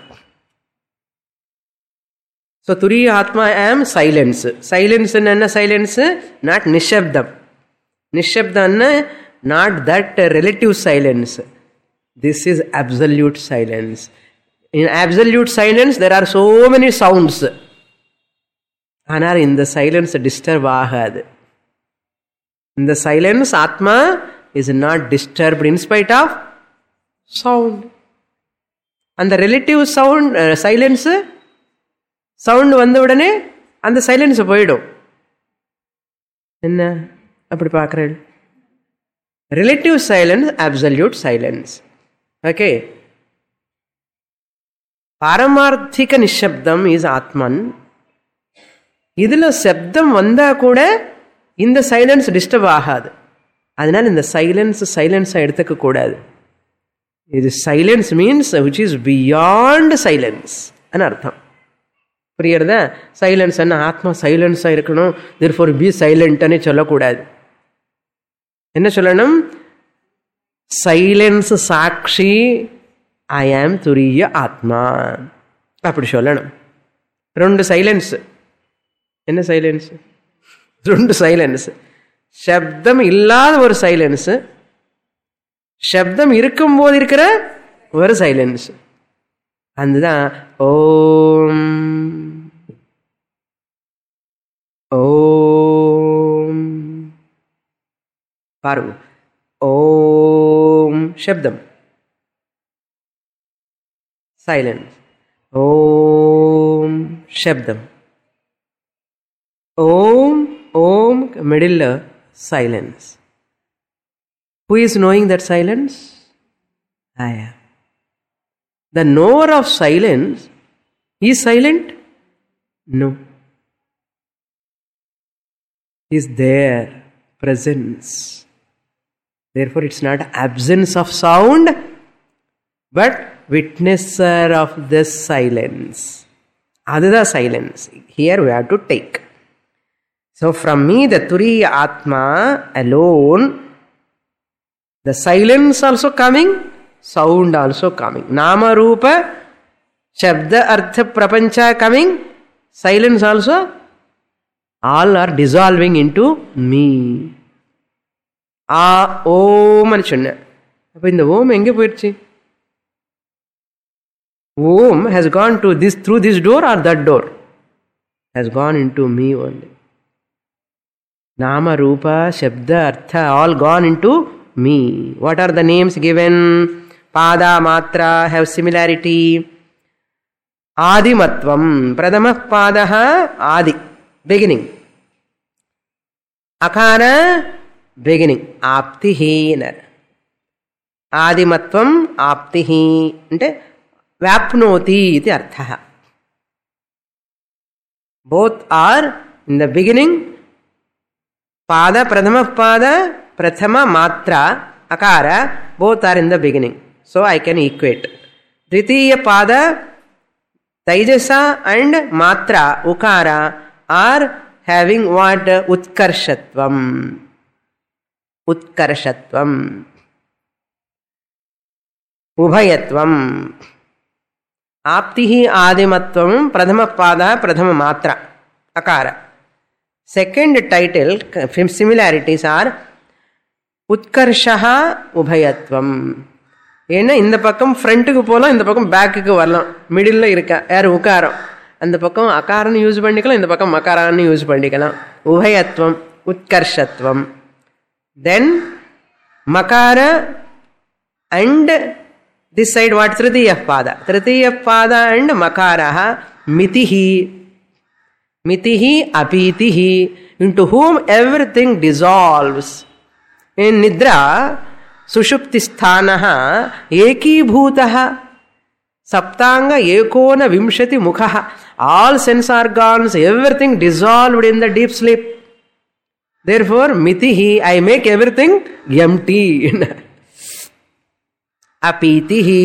So Turiya Atma I am silence. Silence and silence, not Nishabdam. Nishabdam, not that relative silence. This is absolute silence. In absolute silence, there are so many sounds. Anar in the silence disturb ahad. In the silence, Atma is not disturbed in spite of sound. And the relative sound, uh, silence, sound vanda udane, and the silence போயிடும். என்ன அப்படி பார்க்கிறேன்? Relative silence, absolute silence. Okay, பாரமார்த்திக நிஷப்தம் is ஆத்மன். இதுல சப்தம் வந்தா கூட இந்த சைலன்ஸ் டிஸ்டர்ப் ஆகாது. அதனால இந்த சைலன்ஸ் சைலன்ஸா எடுத்துக்க கூடாது. இது silence means which is beyond silence அன்னு அர்த்தம். புரியுறதா? சைலன்ஸ் என்ன ஆத்மா சைலன்ஸா இருக்கணும், therefore be silent அனே சொல்லக்கூடாது. என்ன சொல்லணும்? சைலன்ஸ் சாட்சி, ஐ ஆம் துரிய ஆத்மா, அப்படி சொல்லணும். ரெண்டு சைலன்ஸ். என்ன சைலன்ஸ்? ரெண்டு சைலன்ஸ். சப்தம் இல்லாத ஒரு சைலன்ஸ், சப்தம் இருக்கும்போது இருக்கிற ஒரு சைலன்ஸ். அதுதான் ஓம் ஓம். பாருங்க, ஓம் சப்தம், சைலன்ஸ். ஓம் சப்தம், ஓம் ஓம் middle silence. Who is knowing that silence? I am. The knower of silence is silent? No. Is there, presence. Therefore it's not absence of sound, but witnesser of this silence. Adada silence. Here we have to take. So from me, the Turiya Atma alone, the silence also coming, sound also coming. Nama Rupa, Shabda Artha Prapancha coming, silence also, all are dissolving into me. Ah, Om anu sonna. Appo indha Om enge poiruchu? Om has gone to this, through this door or that door? Has gone into me only. Nama, Rupa, Shabda, Artha, all gone into me. What are the names given? Pada, Matra have similarity. Adimatvam. Pradhamah Padaha, Adi, beginning. Akara, beginning. Aptihi. Adimatvam, Aptihi. Ante Vyapnoti iti arthaha. Both are in the beginning. Pada, Pradhama Pada, Prathama Matra, Akara, both are in the beginning. So I can equate. Dvitiya Pada, Taijasa and Matra, Ukara, are having what? Utkarshatvam. Utkarshatvam. Ubhayatvam. Aptihi Adimatvam, Pradhama Pada, Pradhama Matra, Akara. Second title, similarities are Utkarshaha Ubhayatvam. ஏன்னா இந்த பக்கம் ஃப்ரண்ட்டுக்கு போகலாம், இந்த பக்கம் பேக்குக்கு வரலாம், middle இருக்கா யார் உக்காரம். அந்த பக்கம் அகாரன்னு யூஸ் பண்ணிக்கலாம், இந்த பக்கம் மகாரான்னு யூஸ் பண்ணிக்கலாம். உபயத்வம், உத்கர்ஷத்வம். தென் மகார அண்ட் திஸ் சைட் வாட்? திருத்தீய பாத. திருத்தீய பாத அண்ட் மகாரः மிதிஹி. Mitihi apitihi, into whom everything dissolves. In Nidra, Sushuptisthanaha ekibhutaha Saptanga ekona vimshati mukhaha. All sense organs, everything dissolved in the deep sleep. Therefore, mitihi, I make everything empty. Apitihi,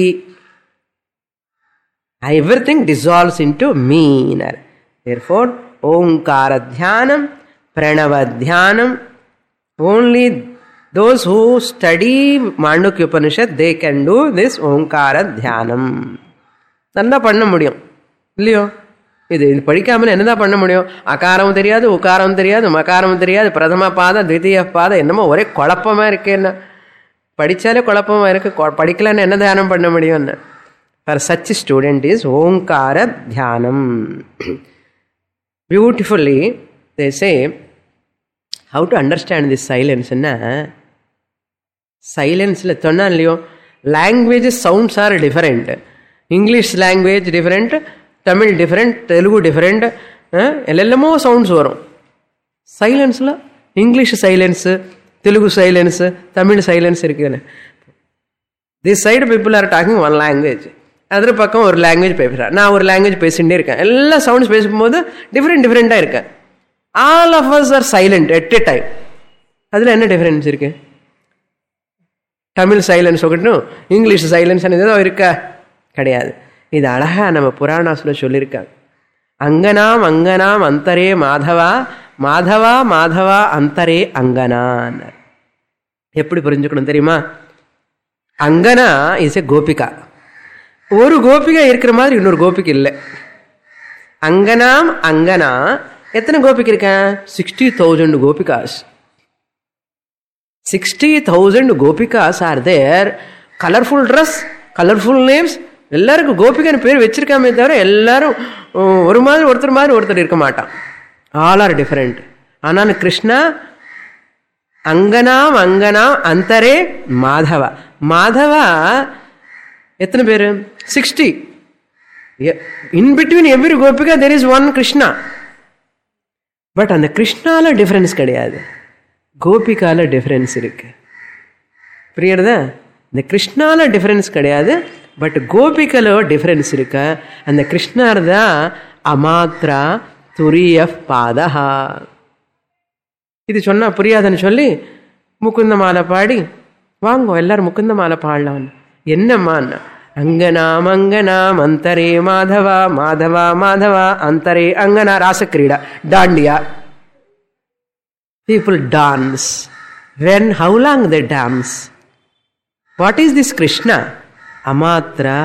everything dissolves into me. Therefore, Omkara Dhyanam, Pranava Dhyanam, only those who study Mandukya Upanishad, they can do this Omkara Dhyanam. நல்லா பண்ண முடியும் இல்லையோ? இது இது படிக்காமல் என்னதான் பண்ண முடியும்? அகாரம் தெரியாது, உக்காரம் தெரியாது, மகாரம் தெரியாது, பிரதம பாதம், தித்திய பாதம், என்னமோ ஒரே குழப்பமா இருக்கு. என்ன படிச்சாலே குழப்பமா இருக்கு, படிக்கலன்னு என்ன தியானம் பண்ண முடியும்? For such a student is Omkara Dhyanam. Beautifully, they say, how to understand this silence? Silence, language sounds are different. English language different, Tamil different, Telugu different, ellamo sounds varum. Silence la English silence, Telugu silence, Tamil silence irukku. This side people are talking one language, other பக்கம் ஒரு language பேசுகிறேன், நான் ஒரு language பேசிகிட்டே இருக்கேன். எல்லா sounds பேசும்போது different டிஃப்ரெண்ட்டாக இருக்கேன். All of us are silent at a time. அதில் என்ன டிஃப்ரென்ஸ் இருக்கு? தமிழ் சைலன்ஸ் ஒக்கட்டும், இங்கிலீஷ் சைலன்ஸ் ஏதோ இருக்கா? கிடையாது. இது அழகா நம்ம புராணாசுல சொல்லியிருக்காங்க. அங்கனாம் அங்கனாம் அந்தரே மாதவா, மாதவா மாதவா அந்தரே அங்கனான். எப்படி புரிஞ்சுக்கணும் தெரியுமா? அங்கனா இஸ் எ கோபிகா. ஒரு கோபிகா இருக்கிற மாதிரி இன்னொரு கோபிக்கு இல்லை. அங்கனாம் அங்கனா எத்தனை கோபிக்கு இருக்கேன்? Sixty thousand gopikas. Sixty thousand gopikas are there. Colourful dress, colourful names, எல்லாருக்கும் கோபிகான்னு பேர் வச்சிருக்காமே தவிர எல்லாரும் ஒரு மாதிரி ஒருத்தர் மாதிரி ஒருத்தர் இருக்க மாட்டான். All are different. ஆனால் கிருஷ்ணா அங்கனாம் அங்கனாம் அந்தரே மாதவா. மாதவா எத்தனை பேர்? Sixty. In between every gopika there is one Krishna. But அந்த கிருஷ்ணால டிஃபரன்ஸ் கிடையாது, கோபிகால டிஃபரன்ஸ் இருக்கு. புரியுறதா? இந்த கிருஷ்ணால டிஃபரன்ஸ் கிடையாது, பட் கோபிகலோ டிஃபரன்ஸ் இருக்கு. அந்த கிருஷ்ணார் தான் அமாத்ரா துரிய பாதஹா. இது சொன்னா புரியாதுன்னு சொல்லி முகுந்த மாலை பாடி வாங்கோ எல்லாரும் முகுந்த மாலை பாடலாம். என்னம்மா? அங்கனாம் அங்கனாம் அந்தரே மாதவா, மாதவா மாதவா அந்தரே அங்கனா. ராசக்கிரீடா, Tantia. People dance. When, how long they dance? What is this Krishna? Amatra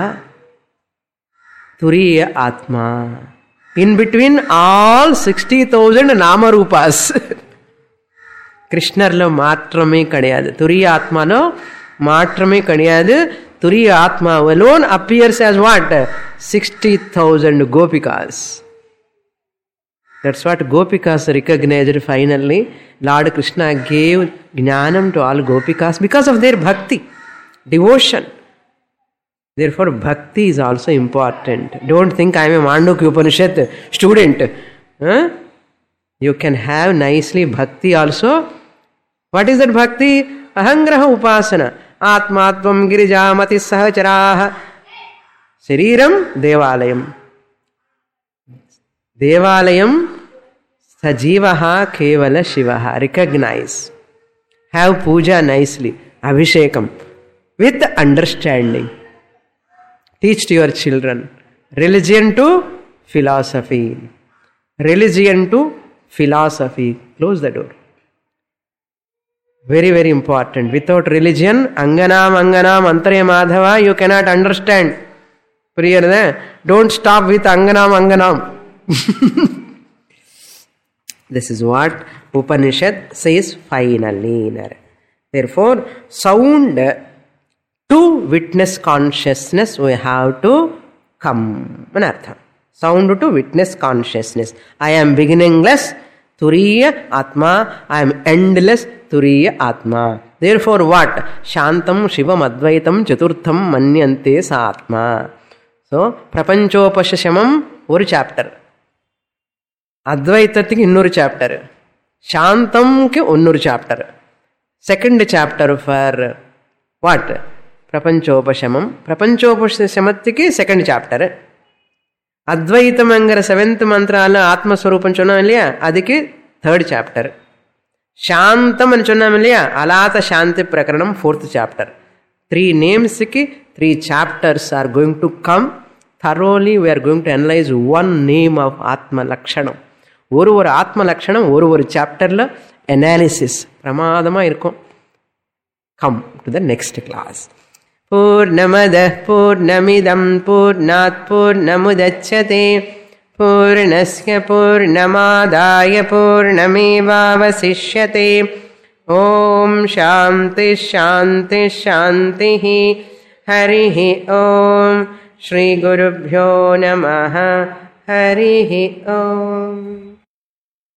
Turiya Atma. In between all sixty thousand Namarupas. கிருஷ்ணர்ல மாற்றமே கிடையாது, துரிய ஆத்மானோ மாற்றமே கிடையாது. துரிய ஆத்மா alone appears as what? sixty thousand gopikas. That's what gopikas recognized finally. Lord Krishna gave jnanam to all gopikas because of their bhakti, devotion. Therefore bhakti is also important. Don't think I am a Mandukya Upanishad student. Huh? You can have nicely bhakti also. What is that bhakti? Ahangraha upasana. Atmatvam girijamati sahacharaha. Shariram devalayam. Devalayam sajivaha kevala shivaha. Recognize. Have puja nicely. Abhishekam. With understanding. Teach to your children. Religion to philosophy. Religion to philosophy. Close the door. Very, very important. Without religion, Anganam, Anganam, Antare Madhava, you cannot understand. Priyarada, don't stop with Anganam, Anganam. This is what Upanishad says finally. Therefore, sound to witness consciousness, we have to come. Anartha. Sound to witness consciousness. I am beginningless, Turiya Atma. I am endless, Turiya Atma. Therefore what? Shantam Shivam Advaitam Chaturtham Manyante Sa Atma. So, Prapanchopashashamam ஒரு chapter, அத்வைத்தத்துக்கு இன்னொரு chapter, சாந்தம்க்கு இன்னொரு chapter. Second chapter for what? பிரபஞ்சோபசமம். பிரபஞ்சோபசமத்துக்கு second chapter. அத்வைத்தம்ங்கிற seventh மந்திரால ஆத்மஸ்வரூபம் சொன்னோம் இல்லையா, அதுக்கு தேர்ட் சாப்டர். சாந்தம் சொன்னோம் இல்லையா, அலாத சாந்தி பிரகரணம் ஃபோர்த் சாப்டர். த்ரீ நேம்ஸுக்கு three chapters are going to come. thoroughly we are going to analyze one name of Atma Lakshanam. ஒரு ஒரு ஆத்ம லட்சணம் ஒரு ஒரு சாப்டர்ல அனாலிசிஸ் பிரமாதமா இருக்கும். Come to the next class. பூர்ணமதః பூர்ணமிதம் பூர்ணாத் பூர்ணமுதச்யதே பூர்ணஸ்ய பூர்ணமாதாய பூர்ணமேவாவசிஷ்யதே. ஓம் சாந்தி சாந்தி சாந்தி. ஹரிः ஓம். ஸ்ரீ குருभ्यो நமः. ஹரிः ஓம்.